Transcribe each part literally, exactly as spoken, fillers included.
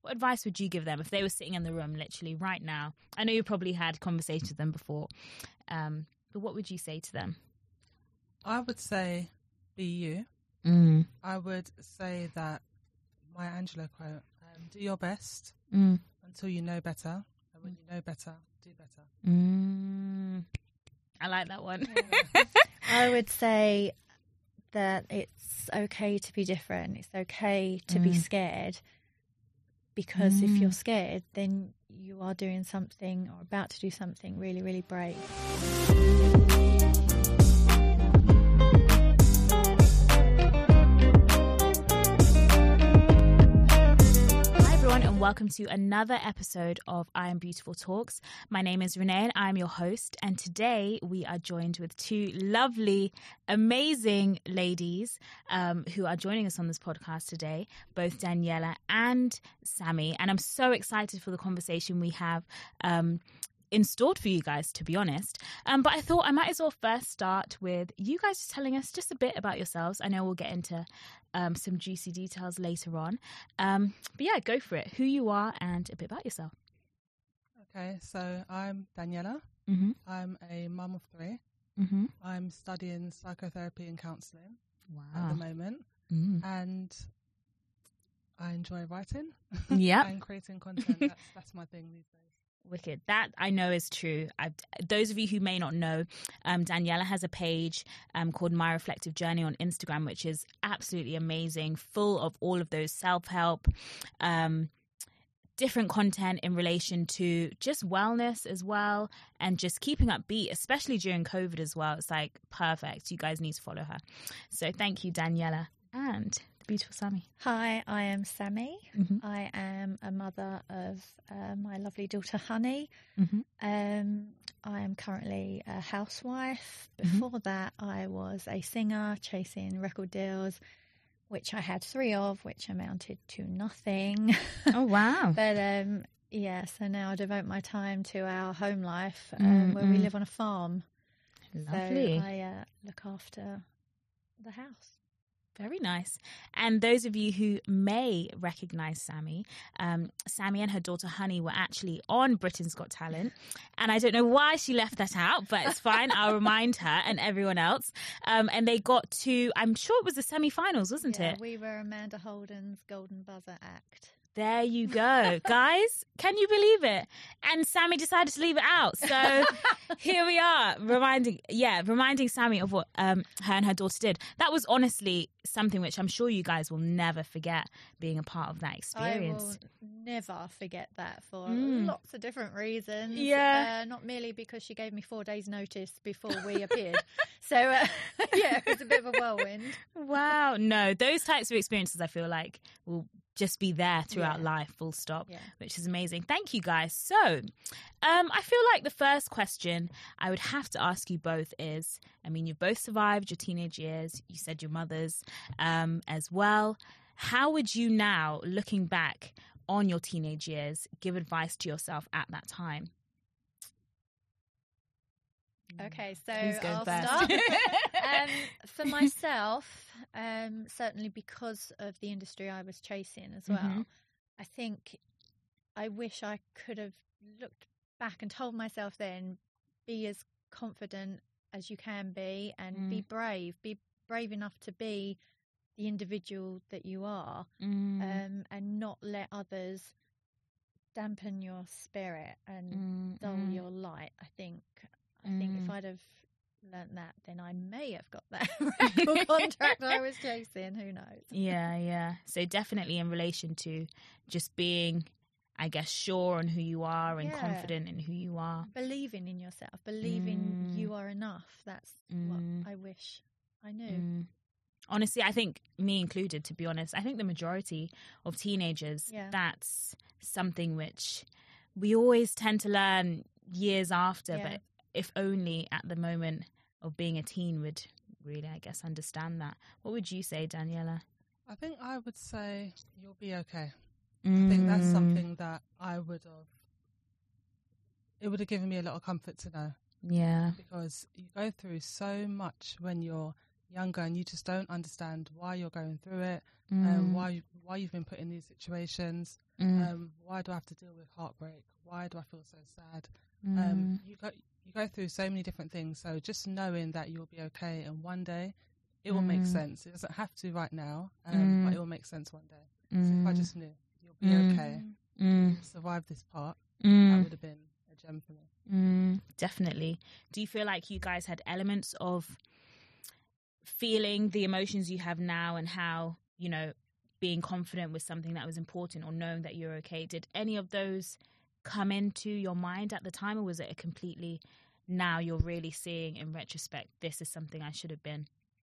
what advice would you give them if they were sitting in the room literally right now? I know you probably had conversations with them before, um, but what would you say to them? I would say be you. Mm. I would say that Maya Angelou quote, um, do your best Mm. until you know better. And when you know better, do better. Mm. I like that one. Yeah. I would say that it's okay to be different. It's okay to Mm. be scared, because Mm. if you're scared, then you are doing something or about to do something really, really brave. And welcome to another episode of I Am Beautiful Talks. My name is Renee and I'm your host, and today we are joined with two lovely, amazing ladies um, who are joining us on this podcast today, both Daniela and Sammy, and I'm so excited for the conversation we have um, installed for you guys, to be honest. Um, but I thought I might as well first start with you guys just telling us just a bit about yourselves. I know we'll get into um, some juicy details later on. Um, but yeah, go for it. Who you are and a bit about yourself. Okay, so I'm Daniela. Mm-hmm. I'm a mum of three. Mm-hmm. I'm studying psychotherapy and counselling Wow. at the moment. Mm. And I enjoy writing Yep. and creating content. That's, that's my thing these days. Wicked. That I know is true. I've, those of you who may not know, um, Daniela has a page um, called My Reflective Journey on Instagram, which is absolutely amazing, full of all of those self-help, um, different content in relation to just wellness as well, and just keeping upbeat, especially during COVID as well. It's like perfect. You guys need to follow her. So thank you, Daniela. And the beautiful Sammy. Hi, I am Sammy. Mm-hmm. I am a mother of uh, my lovely daughter Honey. Mm-hmm. Um, I am currently a housewife. Mm-hmm. Before that, I was a singer chasing record deals, which I had three of, which amounted to nothing. Oh, wow. But um, yeah, so now I devote my time to our home life, um, Mm-hmm. where we live on a farm. Lovely. So I uh, look after the house. Very nice. And those of you who may recognise Sammy, um, Sammy and her daughter Honey were actually on Britain's Got Talent. And I don't know why she left that out, but it's fine. I'll remind her and everyone else. Um, and they got to, I'm sure it was the semi-finals, wasn't yeah, it? We were Amanda Holden's Golden Buzzer act. There you go. Guys, can you believe it? And Sammy decided to leave it out. So here we are, reminding, yeah, reminding Sammy of what um, her and her daughter did. That was honestly something which I'm sure you guys will never forget, being a part of that experience. I will never forget that for Mm. lots of different reasons. Yeah. Uh, not merely because she gave me four days' notice before we appeared. So, uh, yeah, it was a bit of a whirlwind. Wow. No, those types of experiences I feel like will just be there throughout Yeah. life, full stop, Yeah. which is amazing. Thank you, guys. So um, I feel like the first question I would have to ask you both is, I mean, you've both survived your teenage years. You said your mothers um, as well. How would you now, looking back on your teenage years, give advice to yourself at that time? Okay, so Who's going I'll first? start. um, for myself, um, certainly because of the industry I was chasing as well, Mhm. I think I wish I could have looked back and told myself then, be as confident as you can be and be Mm. brave. Be brave enough to be the individual that you are, Mm. um, and not let others dampen your spirit and Mm, dull mm. your light. I think I think Mm. if I'd have learnt that, then I may have got that record contract I was chasing. Who knows? Yeah, yeah. So definitely in relation to just being, I guess, sure on who you are and Yeah. confident in who you are. Believing in yourself, believing Mm. you are enough. That's Mm. what I wish I knew. Mm. Honestly, I think me included, to be honest, I think the majority of teenagers, Yeah. that's something which we always tend to learn years after, Yeah. but if only at the moment of being a teen would really, I guess, understand that. What would you say, Daniela? I think I would say you'll be okay. I think that's something that I would have, it would have given me a lot of comfort to know, Yeah. because you go through so much when you're younger and you just don't understand why you're going through it Mm. and why why you've been put in these situations. Mm. Um, why do I have to deal with heartbreak? Why do I feel so sad? Mm. Um, you go you go through so many different things. So just knowing that you'll be okay, and one day it will make Mm. sense. It doesn't have to right now, um, Mm. but it will make sense one day. So Mm. if I just knew you'll be Mm. okay, Mm. you'll survive this part, Mm. that would have been a gem for me. Mm, definitely. Do you feel like you guys had elements of feeling the emotions you have now and how, you know, being confident with something that was important or knowing that you're okay? Did any of those come into your mind at the time, or was it a completely now you're really seeing in retrospect, this is something I should have been?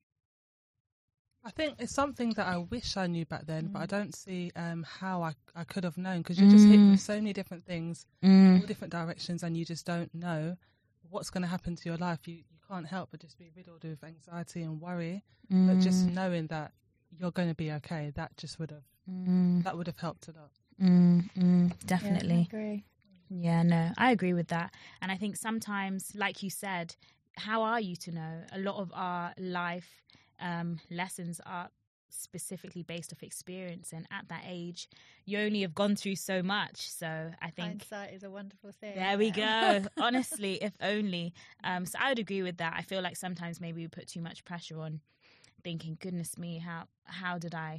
I think it's something that I wish I knew back then, Mm. but I don't see um, how I, I could have known, because you're just hit Mm. with so many different things, Mm. all different directions, and you just don't know what's going to happen to your life. You you can't help but just be riddled with anxiety and worry. Mm. But just knowing that you're going to be okay, that just would have Mm. that would have helped a lot. Mm. Mm. Yeah, I Definitely. agree. Yeah, no, I agree with that. And I think sometimes, like you said, how are you to know? A lot of our life um, lessons are specifically based off experience. And at that age, you only have gone through so much. So I think Hindsight is a wonderful thing. there we yeah. go. Honestly, if only. Um, so I would agree with that. I feel like sometimes maybe we put too much pressure on, thinking, goodness me, how how did I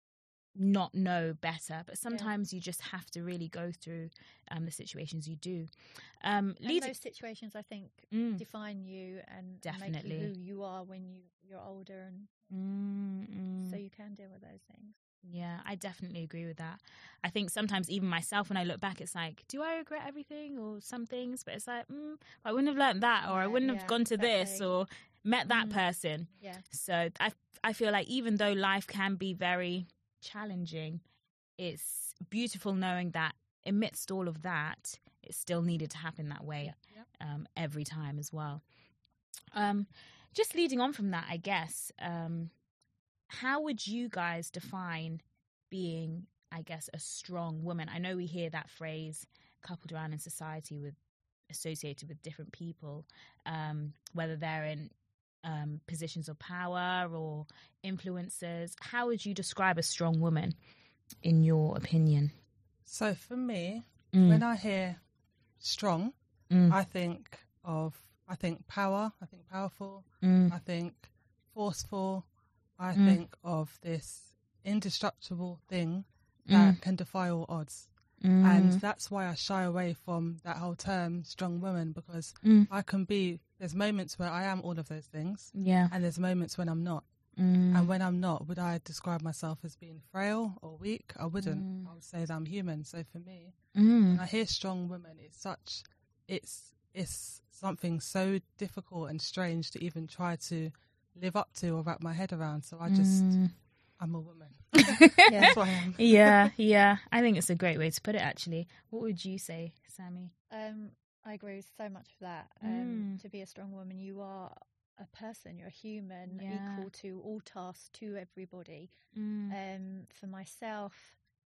not know better? But sometimes you just have to really go through um, the situations you do. Um, And lead- those situations, I think, Mm. define you and Definitely. make you who you are when you, you're older, and Mm, mm. so you can deal with those things. Yeah, I definitely agree with that. I think sometimes even myself, when I look back, it's like, do I regret everything or some things? But it's like, mm, I wouldn't have learned that, or I Yeah, wouldn't yeah, have gone to this exactly. or met that Mm. person. Yeah. So I, I feel like even though life can be very challenging, it's beautiful knowing that amidst all of that, it still needed to happen that way Yeah. um, every time as well. Um, just leading on from that, I guess, um, how would you guys define being, I guess, a strong woman? I know we hear that phrase coupled around in society with associated with different people, um, whether they're in um, positions of power or influencers. How would you describe a strong woman, in your opinion? So for me, Mm. when I hear strong, Mm. I think of I think power. I think powerful. Mm. I think forceful. I Mm. think of this indestructible thing that Mm. can defy all odds. Mm. And that's why I shy away from that whole term strong woman, because Mm. I can be, there's moments where I am all of those things, Yeah. and there's moments when I'm not. Mm. And when I'm not, would I describe myself as being frail or weak? I wouldn't. Mm. I would say that I'm human. So for me, Mm. when I hear strong woman, it's such, it's it's something so difficult and strange to even try to live up to or wrap my head around. So I just, Mm. I'm a woman. Yeah. That's what I am. yeah, yeah. I think it's a great way to put it, actually. What would you say, Sammy? Um, I agree with so much of that. Um, Mm. To be a strong woman, you are a person, you're a human, Yeah. equal to all tasks, to everybody. Mm. Um, for myself,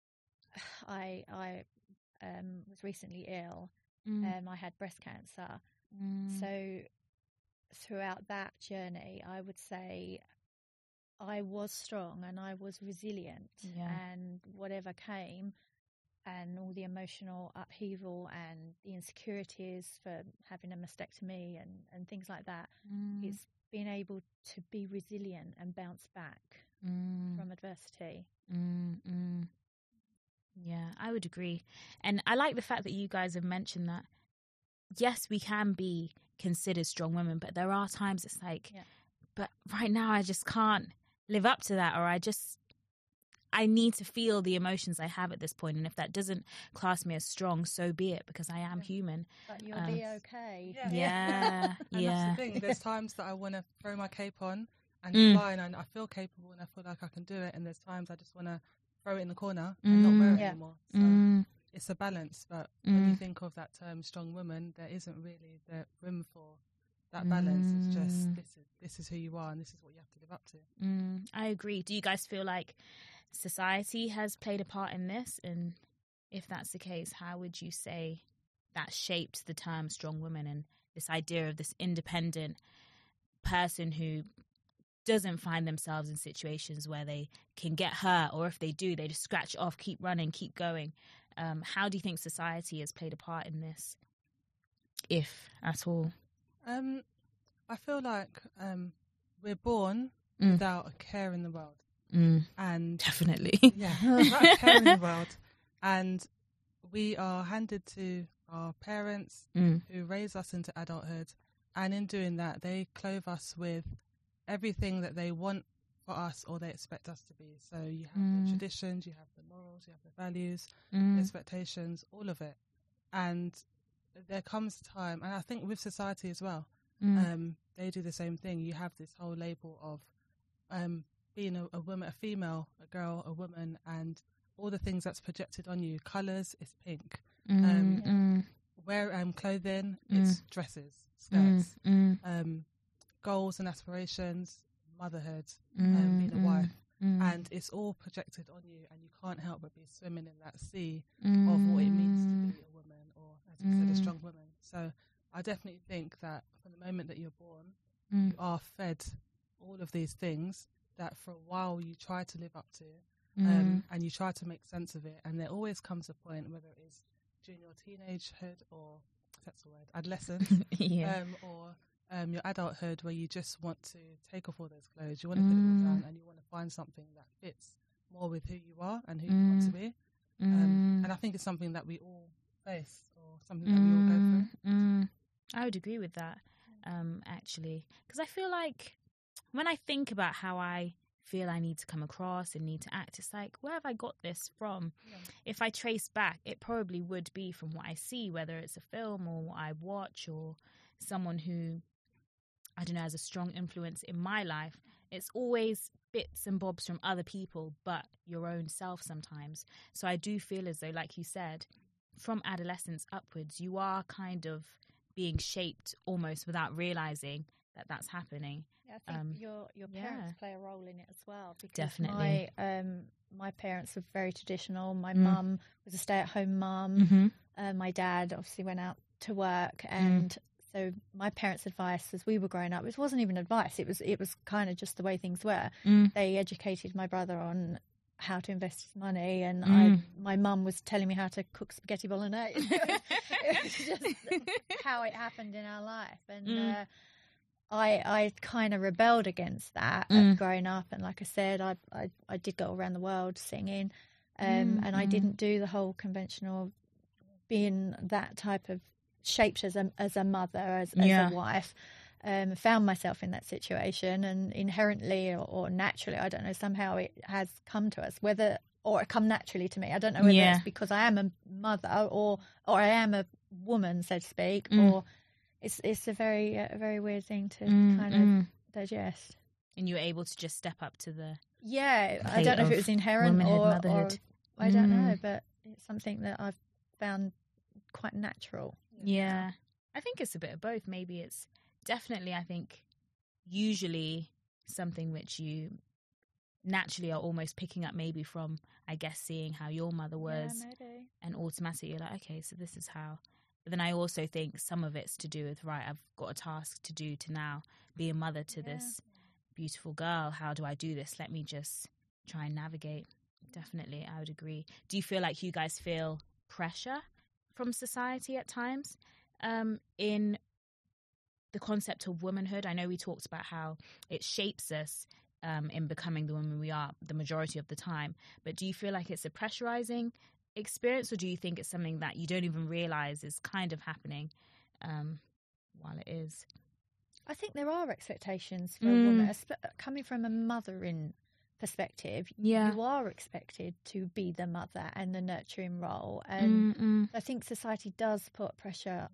I I um, was recently ill. Mm. Um, I had breast cancer. Mm. So throughout that journey, I would say I was strong and I was resilient. Yeah. And whatever came, and all the emotional upheaval and the insecurities for having a mastectomy and, and things like that, Mm. it's being able to be resilient and bounce back Mm. from adversity. Mm, mm. Yeah, I would agree. And I like the fact that you guys have mentioned that, yes, we can be considered strong women, but there are times it's like, Yeah. but right now I just can't live up to that, or I just, I need to feel the emotions I have at this point. And if that doesn't class me as strong, so be it, because I am Yeah. human. But you'll Um, be okay. Yeah. Yeah, And yeah. that's the thing. There's times that I want to throw my cape on and Mm. fly, and I feel capable and I feel like I can do it. And there's times I just want to throw it in the corner and not wear it Mm. Yeah. anymore. So Mm. it's a balance. But when you Mm. think of that term strong woman, there isn't really the room for that balance. It's just Mm. this is this is who you are and this is what you have to live up to. Mm, I agree. Do you guys feel like society has played a part in this? And if that's the case, how would you say that shaped the term strong woman and this idea of this independent person who doesn't find themselves in situations where they can get hurt, or if they do, they just scratch it off, keep running, keep going. Um, how do you think society has played a part in this, if at all? Um, I feel like um, we're born Mm. without a care in the world. Mm. And Definitely. yeah, without a care in the world. And we are handed to our parents Mm. who raise us into adulthood. And in doing that, they clothe us with everything that they want for us or they expect us to be. So you have Mm. the traditions, you have the morals, you have the values, Mm. the expectations, all of it. And there comes a time, and I think with society as well, Mm. um, they do the same thing. You have this whole label of um, being a, a woman, a female, a girl, a woman, and all the things that's projected on you. Colours, it's pink. Mm. Um, Mm. Wear um, clothing, Mm. it's dresses, Mm. skirts. Mm. Um, goals and aspirations, motherhood, Mm. um, being a Mm. wife. Mm. And it's all projected on you, and you can't help but be swimming in that sea Mm. of what it means to be a woman, or as we said, a Mm. strong woman. So I definitely think that from the moment that you're born, Mm. you are fed all of these things that for a while you try to live up to, Mm. um, and you try to make sense of it. And there always comes a point, whether it is during your teenagehood or, that's the word, adolescence, yeah. um, or um, your adulthood, where you just want to take off all those clothes, you want to put it all Mm. down, and you want to find something that fits more with who you are and who you want to Mm. be. Mm. Um, and I think it's something that we all face, or something that we all go Mm. through. Mm. I would agree with that, um, actually, because I feel like when I think about how I feel I need to come across and need to act, it's like, where have I got this from? Yeah. If I trace back, it probably would be from what I see, whether it's a film or what I watch, or someone who, I don't know, has a strong influence in my life. It's always bits and bobs from other people, but your own self sometimes. So I do feel as though, like you said, from adolescence upwards, you are kind of being shaped almost without realizing that that's happening. Yeah, I think Um, your your yeah. parents play a role in it as well. Because Definitely. my um my parents were very traditional. My Mm. mum was a stay at home mum. Mm-hmm. Uh, my dad obviously went out to work, and so my parents' advice as we were growing up, it wasn't even advice. It was it was kind of just the way things were. Mm. They educated my brother on how to invest his money, and Mm. I my mum was telling me how to cook spaghetti bolognese. It was just how it happened in our life, and Mm. uh, I I kind of rebelled against that Mm. uh, growing up. And like I said, I I, I did go around the world singing, um, Mm, and I mm. didn't do the whole conventional being that type of shaped as a as a mother, as, as Yeah. a wife. Um, found myself in that situation, and inherently or, or naturally, I don't know, somehow it has come to us, whether or it come naturally to me. I don't know whether Yeah. it's because I am a mother or or I am a woman, so to speak, Mm. or it's it's a very uh, a very weird thing to Mm, kind mm. of digest. And you were able to just step up to the Yeah, I Plate don't know if it of was inherent womanhood, or, or motherhood. I don't Mm. know, but it's something that I've found quite natural. Yeah. I think it's a bit of both. Maybe it's definitely, I think, usually something which you naturally are almost picking up maybe from, I guess, seeing how your mother was, Yeah, maybe. and automatically you're like, okay, so this is how. But then I also think some of it's to do with, right, I've got a task to do to now be a mother to Yeah. this beautiful girl. How do I do this? Let me just try and navigate. Definitely, I would agree. Do you feel like you guys feel pressure from society at times um, in the concept of womanhood? I know we talked about how it shapes us um, in becoming the woman we are the majority of the time. But do you feel like it's a pressurizing experience, or do you think it's something that you don't even realize is kind of happening um, while it is? I think there are expectations for a Mm. woman, espe- coming from a mothering perspective. Yeah. You are expected to be the mother and the nurturing role, and Mm-mm. I think society does put pressure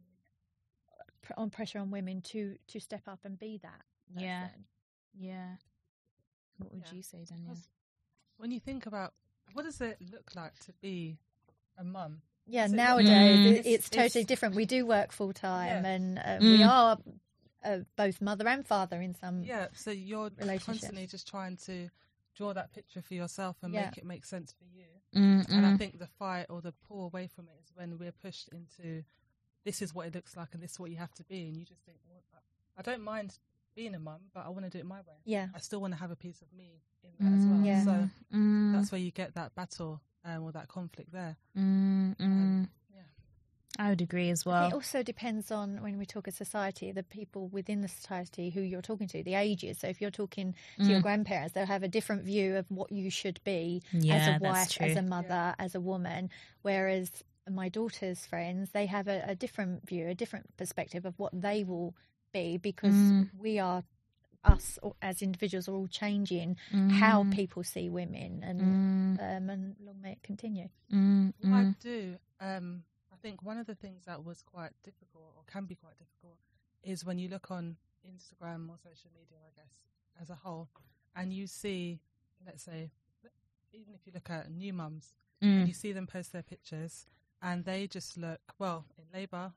pr- on pressure on women to to step up and be that person. Yeah. Yeah. What would Yeah. you say, Danielle? Because when you think about what does it look like to be a mum? Yeah, So nowadays Mm. it- it's- it's totally it's- different. We do work full time, Yeah. and uh, Mm. we are uh, both mother and father in some. Yeah, so you're Relationships. constantly just trying to draw that picture for yourself and Yeah. make it make sense for you. Mm-mm. And I think the fight or the pull away from it is when we're pushed into this is what it looks like and this is what you have to be, and you just think, well, I I don't mind being a mum, but I want to do it my way. Yeah. I still want to have a piece of me in that as well. Yeah. So Mm. that's where you get that battle um, or that conflict there. Mm, mm. Um, yeah. I would agree as I well. think it also depends on, when we talk of society, the people within the society who you're talking to, the ages. So if you're talking to your Mm. grandparents, they'll have a different view of what you should be Yeah, as a that's wife, true. as a mother, as a woman. Whereas my daughter's friends, they have a, a different view, a different perspective of what they will be, because Mm. we are, us as individuals are all changing how Mm. people see women, and Mm. um, and long may it continue. Mm. What I Mm. do, um, I think one of the things that was quite difficult, or can be quite difficult, is when you look on Instagram or social media, I guess, as a whole, and you see, let's say, even if you look at new mums, and you Mm. see them post their pictures, and they just look, well, in labour.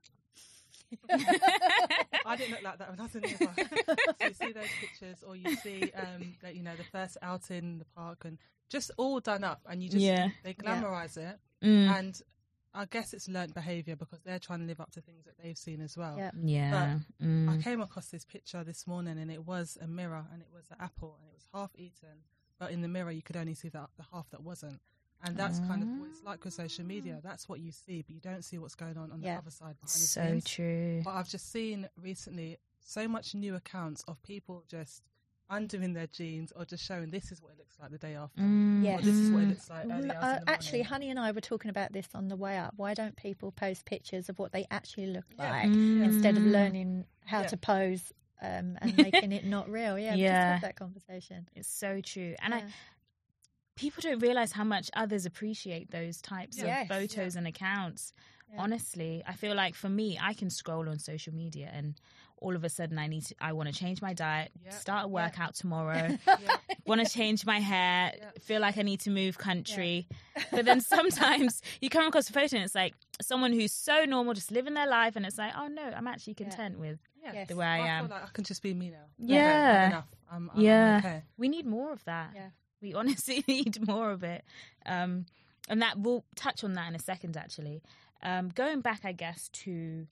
I didn't look like that when I was in labour. So you see those pictures, or you see, um, that, you know, the first outing in the park, and just all done up, and you just, Yeah. they glamorise it. Mm. And I guess it's learnt behaviour, because they're trying to live up to things that they've seen as well. Yeah. Yeah. I Mm. came across this picture this morning, and it was a mirror, and it was an apple, and it was half eaten, but in the mirror you could only see the, the half that wasn't. And that's kind of what it's like with social media. That's what you see, but you don't see what's going on on Yeah. the other side behind the So scenes. true. But I've just seen recently so much new accounts of people just undoing their jeans, or just showing this is what it looks like the day after. Mm. Yes. Or this is what it Mm. looks like early Well, hours uh, in the actually, morning. Honey and I were talking about this on the way up. Why don't people post pictures of what they actually look Yeah. like Mm. instead of learning how Yeah. to pose um, and making it not real? Yeah, we Yeah. just had that conversation. It's so true. And Yeah. I people don't realize how much others appreciate those types Yes. of photos and accounts. Yeah. Honestly, I feel like for me, I can scroll on social media and all of a sudden I need to, I want to change my diet, Yeah. start a workout tomorrow, Yeah. want to change my hair, Yeah. feel like I need to move country. But then sometimes you come across a photo and it's like someone who's so normal, just living their life, and it's like, oh no, I'm actually Yeah. content with Yeah. Yes. the way I I am. feel like I can just be me now. Yeah. Okay, I'm enough. I'm, I'm, Yeah. I'm okay. We need more of that. Yeah. We honestly need more of it. Um, and that we'll touch on that in a second, actually. Um, going back, I guess, to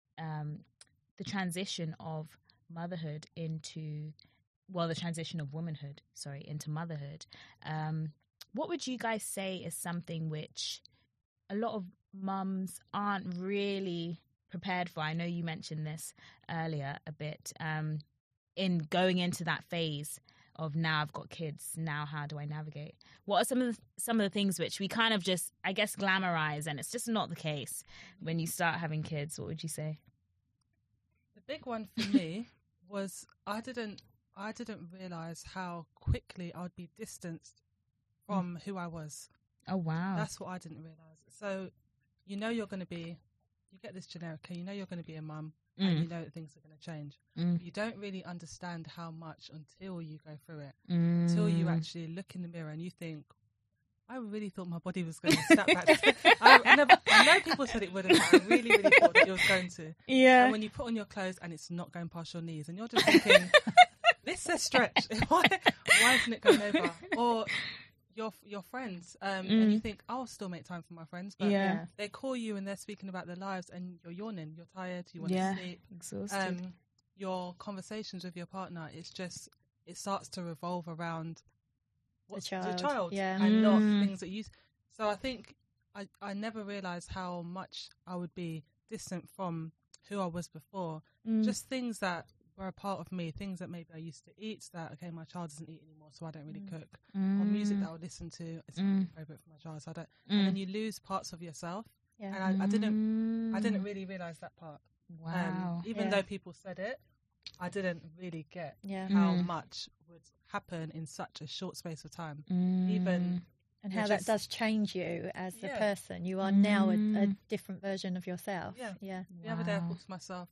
um, the transition of motherhood into, well, the transition of womanhood, sorry, into motherhood. Um, what would you guys say is something which a lot of mums aren't really prepared for? I know you mentioned this earlier a bit, um, in going into that phase of now I've got kids, now how do I navigate? What are some of the, some of the things which we kind of just, I guess, glamorize, and it's just not the case when you start having kids? What would you say? The big one for me was I didn't I didn't realize how quickly I would be distanced from who I was. Oh, wow. That's what I didn't realize. So you know you're going to be, you get this generic, okay, you know you're going to be a mum, Mm. and you know that things are going to change. Mm. You don't really understand how much until you go through it, Mm. until you actually look in the mirror and you think, I really thought my body was going to snap back. I, I, never, I know people said it wouldn't, but I really, really thought that it was going to. Yeah. And when you put on your clothes and it's not going past your knees, and you're just thinking, this is a stretch. why, why isn't it going over? Or your your friends, um, Mm. and you think, I'll still make time for my friends, but Yeah. they call you and they're speaking about their lives, and you're yawning, you're tired, you want Yeah. to sleep. Exhausted. Um, your conversations with your partner, it's just, it starts to revolve around what's the child, child, yeah. and not Mm. things that you. So I think I I never realised how much I would be distant from who I was before. Mm. Just things that were a part of me, things that maybe I used to eat that, okay, my child doesn't eat anymore, so I don't really Mm. cook. Mm. Or music that I would listen to, it's not Mm. really appropriate for my child, so I don't. Mm. And then you lose parts of yourself. Yeah. And I, I didn't I didn't Mm. really realise that part. Wow. Um, even Yeah. though people said it, I didn't really get Yeah. how Mm. much would happen in such a short space of time. Mm. Even And you're how just- that does change you as a Yeah. person. You are now a, a Mm. different version of yourself. Yeah. Yeah. the other day I Wow. thought to myself,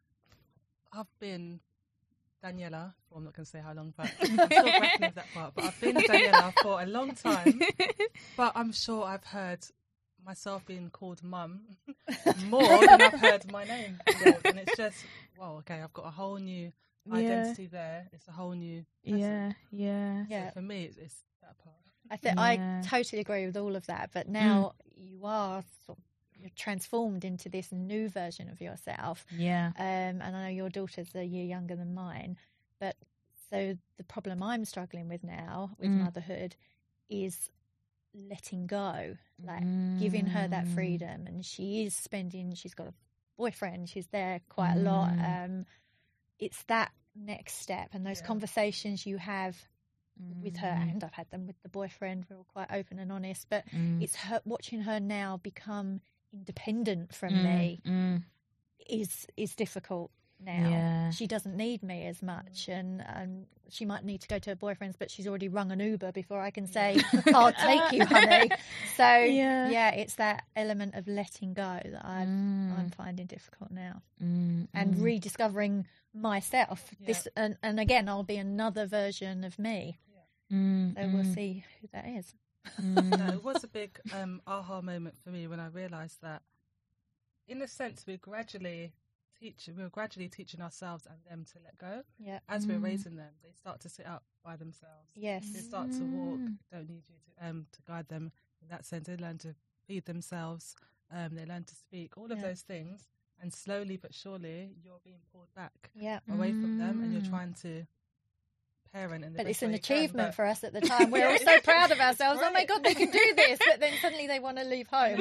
I've been Daniela, well, I'm not going to say how long, but I'm still grappling with that part, but I've been Daniela for a long time, but I'm sure I've heard myself being called mum more than I've heard my name called, and it's just, wow, okay, I've got a whole new identity there. It's a whole new person. Yeah, yeah. Yeah. So for me, it's, it's that part. I think Yeah. I totally agree with all of that. But now you are sort of, you're transformed into this new version of yourself. Yeah. Um, and I know your daughter's a year younger than mine, But so the problem I'm struggling with now with Mm. motherhood is letting go, like giving her that freedom. And she is spending, she's got a boyfriend, she's there quite a lot. Um, it's that next step and those Yeah. conversations you have with her, and I've had them with the boyfriend, we're all quite open and honest, but it's her watching her now become independent from me Mm. is is difficult now. Yeah. She doesn't need me as much, and um, she might need to go to her boyfriend's, but she's already rung an Uber before I can say, I'll take you, honey. So Yeah. yeah, it's that element of letting go that I'm, Mm. I'm finding difficult now, Mm. and rediscovering myself. Yeah. This and, and again, I'll be another version of me. Mm. So we'll see who that is. No, it was a big um, aha moment for me when I realised that, in a sense, we're gradually teaching, we're gradually teaching ourselves and them to let go. Yeah. As we're raising them, they start to sit up by themselves. Yes. They start to walk. Don't need you to um to guide them. In that sense, they learn to feed themselves. Um, they learn to speak. All of Yeah. those things, and slowly but surely, you're being pulled back Yeah. away from them, and you're trying to parent. In the But best it's an way you can, achievement but- for us at the time. We're all so proud of ourselves. Oh my Right. God, they can do this. But then suddenly they want to leave home.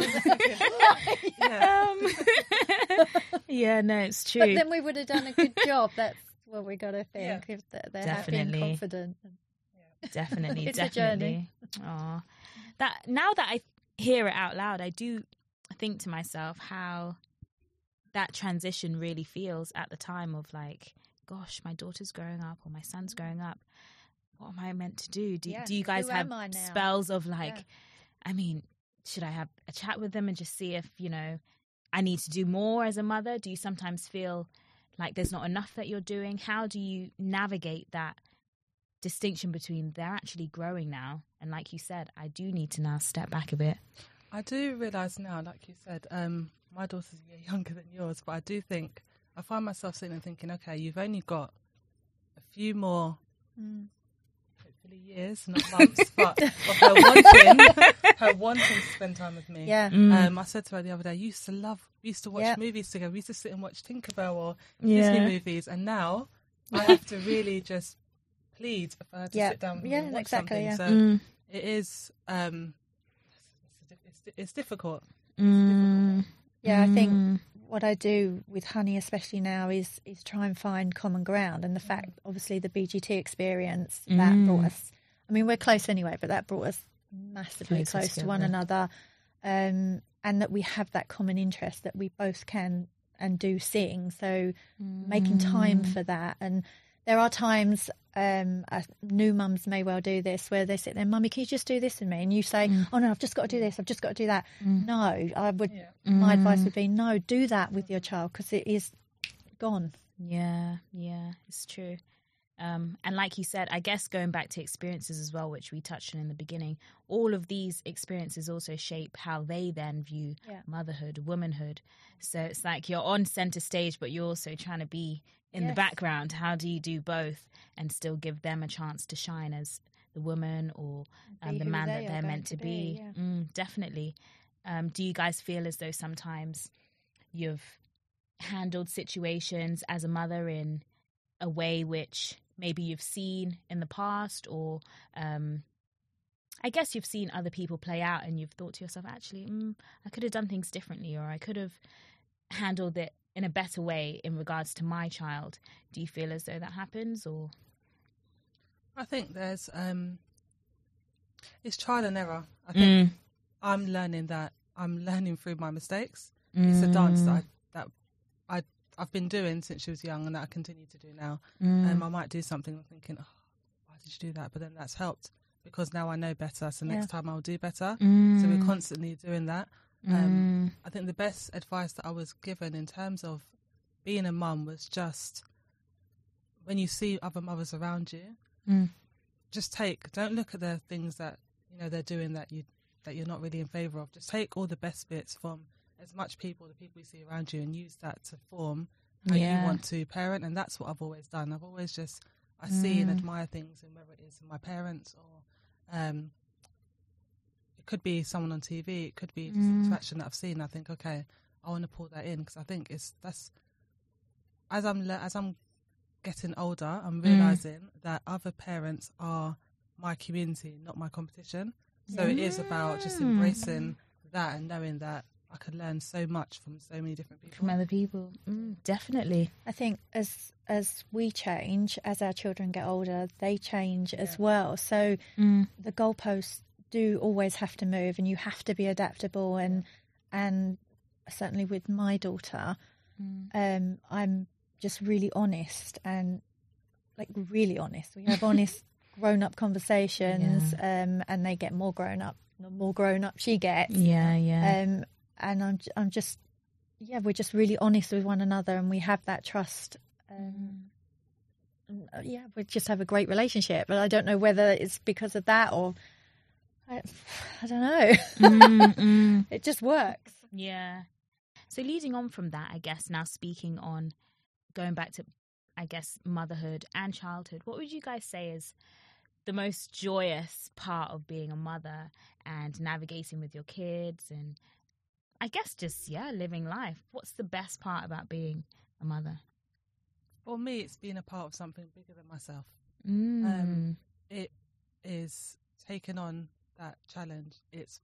Yeah. Um, yeah, no, it's true. But then we would have done a good job. That's what we got to think. Yeah. If they're, they're happy and Definitely. confident. Definitely, It's a journey. definitely. Aw. That now that I hear it out loud, I do think to myself how that transition really feels at the time of like, gosh, my daughter's growing up or my son's growing up. What am I meant to do? Do, Yeah. do you guys Who have am I now? spells of like, Yeah. I mean, should I have a chat with them and just see if, you know, I need to do more as a mother? Do you sometimes feel like there's not enough that you're doing? How do you navigate that distinction between they're actually growing now, and like you said, I do need to now step back a bit? I do realise now, like you said, um, my daughter's a year younger than yours, but I do think, I find myself sitting and thinking, okay, you've only got a few more, Mm. hopefully years, not months, but of her wanting, her wanting to spend time with me. Yeah. Um, I said to her the other day, I used to love, we used to watch Yeah. movies together. We used to sit and watch Tinkerbell or Yeah. Disney movies, and now I have to really just plead for her to Yeah. sit down with me Yeah, and watch exactly, something. yeah. So it is, um, it's, it's, it's difficult. Mm. Yeah, I think Mm. what I do with Honey, especially now, is is try and find common ground. And the fact, obviously, the B G T experience that Mm. brought us. I mean, we're close anyway, but that brought us massively Closer close to one together. another, um, and that we have that common interest that we both can and do sing. So making time for that. And there are times, um, uh, new mums may well do this, where they sit there, Mummy, can you just do this with me? And you say, oh no, I've just got to do this, I've just got to do that. No, I would. Yeah. My advice would be no, do that with your child, because it is gone. Yeah, yeah, it's true. Um, and like you said, I guess going back to experiences as well, which we touched on in the beginning, all of these experiences also shape how they then view Yeah. motherhood, womanhood. So it's like you're on center stage, but you're also trying to be in the Yes. background. How do you do both and still give them a chance to shine as the woman or um, Be the who man they that are they're going meant to to be, be? yeah. Mm, definitely. Um, do you guys feel as though sometimes you've handled situations as a mother in a way which maybe you've seen in the past, or um, I guess you've seen other people play out and you've thought to yourself, actually, mm, I could have done things differently, or I could have handled it in a better way in regards to my child? Do you feel as though that happens, or? I think there's, um, it's trial and error. I think Mm. I'm learning that, I'm learning through my mistakes. It's a dance that I, that I, I've been doing since she was young, and that I continue to do now. Mm. Um, I might do something, I'm thinking, oh, why did you do that? But then that's helped, because now I know better, so next time I'll do better. So we're constantly doing that. Um, I think the best advice that I was given in terms of being a mum was just, when you see other mothers around you, Mm. just take, don't look at the things that, you know, they're doing that you that you're not really in favour of. Just take all the best bits from as much people, the people you see around you, and use that to form how Yeah. you want to parent. And that's what I've always done. I've always just, I see and admire things, and whether it is my parents or um, it could be someone on T V, it could be just interaction that I've seen. I think, okay, I want to pull that in, because I think it's, that's, as I'm, le- as I'm getting older, I'm realising mm. that other parents are my community, not my competition. So mm. it is about just embracing that and knowing that I could learn so much from so many different people. From other people. Mm, definitely. I think as as we change, as our children get older, they change yeah. as well. So mm. the goalposts do always have to move, and you have to be adaptable. And and certainly with my daughter, mm. um, I'm just really honest and like really honest. We have honest grown-up conversations, yeah. um, and they get more grown-up. The more grown-up she gets. Yeah, yeah. Um, and I'm, I'm just, yeah, we're just really honest with one another, and we have that trust. Um, and, uh, yeah, we just have a great relationship. But I don't know whether it's because of that or, I, I don't know. Mm, mm. It just works. Yeah. So leading on from that, I guess now speaking on going back to, I guess, motherhood and childhood, what would you guys say is the most joyous part of being a mother and navigating with your kids and I guess just, yeah, living life? What's the best part about being a mother? For me, it's being a part of something bigger than myself. Mm. Um, it is taking on that challenge. It's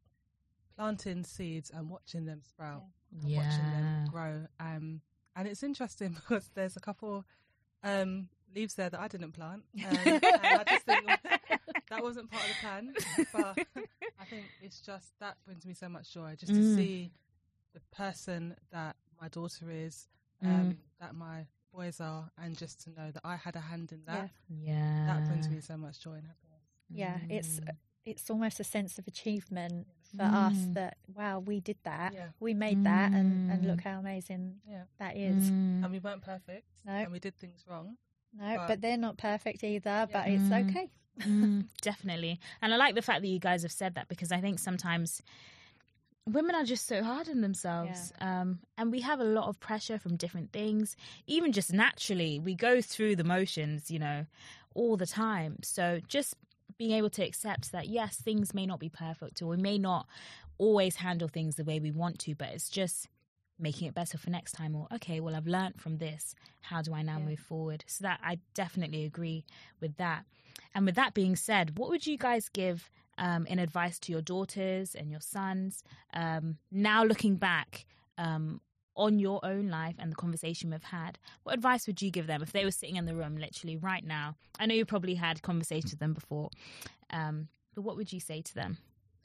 planting seeds and watching them sprout and yeah. watching them grow. Um, and it's interesting because there's a couple um, leaves there that I didn't plant. Um, and I just think that wasn't part of the plan. But I think it's just, that brings me so much joy, just to mm. see the person that my daughter is, um, mm. that my boys are, and just to know that I had a hand in that. Yeah. yeah. That brings me so much joy and happiness. Yeah, mm. it's it's almost a sense of achievement for mm. us that, wow, we did that. Yeah. We made mm. that, and, and look how amazing yeah. that is. Mm. And we weren't perfect. No. And we did things wrong. No, but, but they're not perfect either, yeah. but it's Mm. okay. mm, definitely. And I like the fact that you guys have said that, because I think sometimes women are just so hard on themselves. Yeah. Um, and we have a lot of pressure from different things. Even just naturally, we go through the motions, you know, all the time. So just being able to accept that, yes, things may not be perfect, or we may not always handle things the way we want to, but it's just making it better for next time. Or, okay, well, I've learned from this. How do I now yeah. move forward? So that I definitely agree with that. And with that being said, what would you guys give um, in advice to your daughters and your sons um, now looking back um, on your own life and the conversation we've had? What advice would you give them if they were sitting in the room literally right now? I know you probably had conversations with them before, um, but what would you say to them?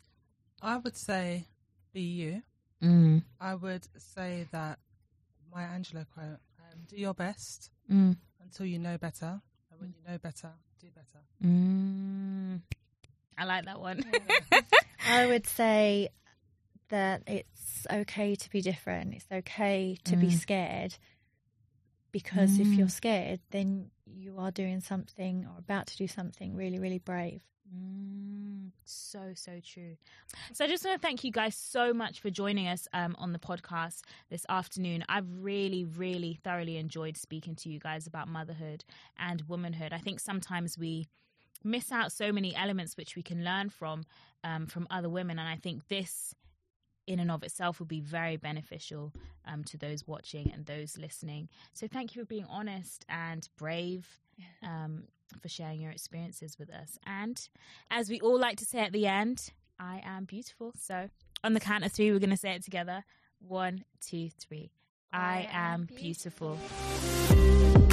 I would say, be you. Mm. I would say that Maya Angelou quote, um, do your best mm. until you know better. And when you know better, do better. Mm. I like that one. Yeah. I would say that it's okay to be different. It's okay to mm. be scared, because mm. if you're scared, then you are doing something or about to do something really, really brave. Mm, so, so true. So I just want to thank you guys so much for joining us um, on the podcast this afternoon. I've really, really thoroughly enjoyed speaking to you guys about motherhood and womanhood. I think sometimes we miss out so many elements which we can learn from um, from other women. And I think this in and of itself will be very beneficial um, to those watching and those listening. So thank you for being honest and brave, um, for sharing your experiences with us. And as we all like to say at the end, I am beautiful. So on the count of three, we're going to say it together. One, two, three. I, I am beautiful. beautiful.